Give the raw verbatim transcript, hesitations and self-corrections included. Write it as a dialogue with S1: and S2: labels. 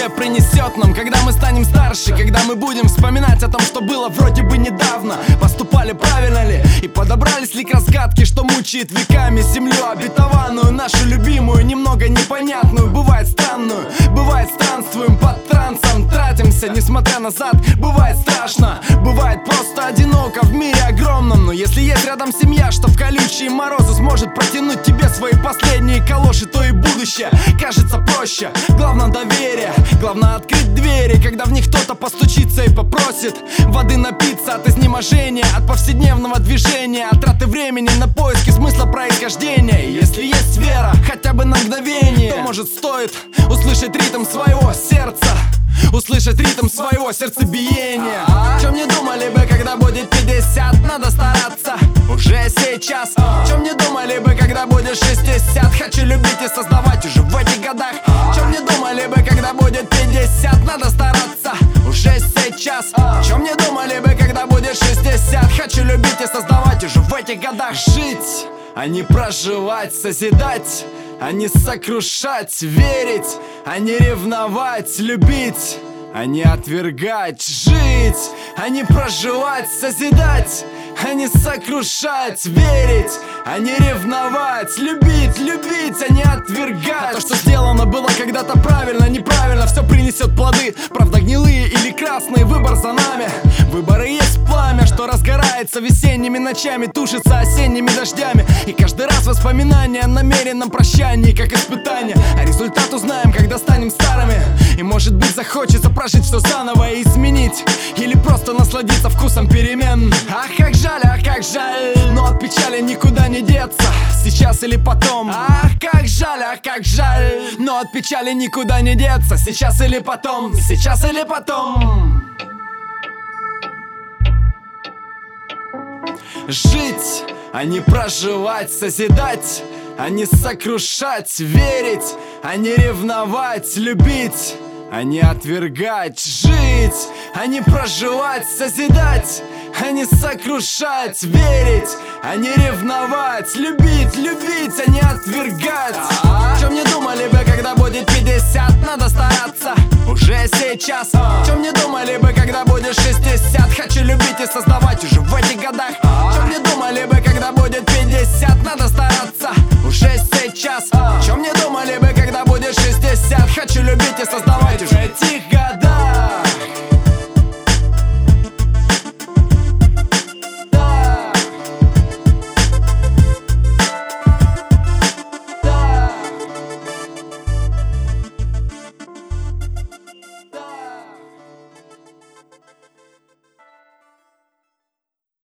S1: будущее принесет нам, когда мы станем старше, когда мы будем вспоминать о том, что было вроде бы недавно. Поступали правильно ли и подобрались ли к разгадке, что мучает веками землю обетованную, нашу любимую, немного непонятную, бывает странную, бывает странствуем под трансом, тратимся, несмотря назад, бывает страшно, бывает просто одиноко в мире огромном. Но если есть рядом семья, что в колючие морозы сможет протянуть тебе свои последние калоши, то и будущее кажется проще. Главное доверие, главное открыть двери, когда в них кто-то постучится и попросит воды напиться от изнеможения, от повседневного движения, от траты времени на поиски смысла происхождения. И если есть вера, хотя бы на мгновение, то может стоит услышать ритм своего сердца, услышать ритм своего сердцебиения. Чем не думали бы, когда будет пятьдесят, надо стараться уже сейчас. Чем не думали бы, когда будет шестьдесят, хочу любить и создавать уже в этих годах. Чем не думали бы, когда будет пятьдесят, надо стараться уже сейчас. Чем не думали бы, когда будет шестьдесят, хочу любить и создавать уже в этих годах. Жить, а не проживать, созидать, а не сокрушать, верить, а не ревновать, любить, а не отвергать. Жить, а не проживать, созидать, а не сокрушать, верить, а не ревновать, любить, любить, а не отвергать. А то, что сделано было когда-то правильно, неправильно, все принесет плоды, правда гнилые или красные, выбор за нами. Выборы есть пламя, что разгорается весенними ночами, тушится осенними дождями. И каждый раз воспоминания о намеренном прощании, как испытание. А результат узнаем, когда станем старыми. И может быть захочется прожить все заново и изменить, или просто насладиться вкусом перемен. Ах, как жаль, ах, как жаль, но от печали никуда не деться, сейчас или потом. Ах, как жаль, ах, как жаль, но от печали никуда не деться, сейчас или потом, сейчас или потом. Жить, а не проживать, созидать, а не сокрушать, верить, а не ревновать, любить, а не отвергать. Жить, а не проживать, созидать, а не сокрушать, верить, а не ревновать, любить, любить, а не отвергать. Чем не думали бы, когда будет пятьдесят, надо стараться уже сейчас. Чем не думали бы, когда будет шестьдесят, хочу любить и создавать уже в этих годах. Чем не думали бы, когда будет пятьдесят, надо стараться уже сейчас. Чем не думали бы, когда будет шестьдесят, хочу